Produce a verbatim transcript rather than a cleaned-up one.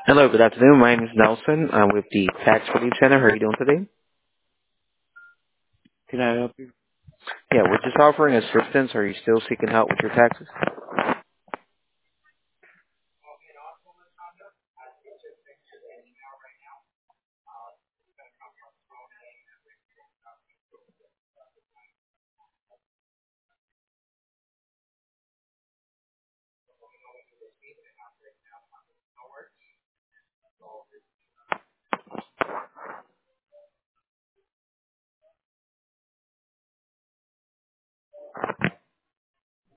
Hello, good afternoon. My name is Nelson. I'm with the Tax Relief Center. How are you doing today? Can I help you? Yeah, we're just offering assistance. Are you still seeking help with your taxes?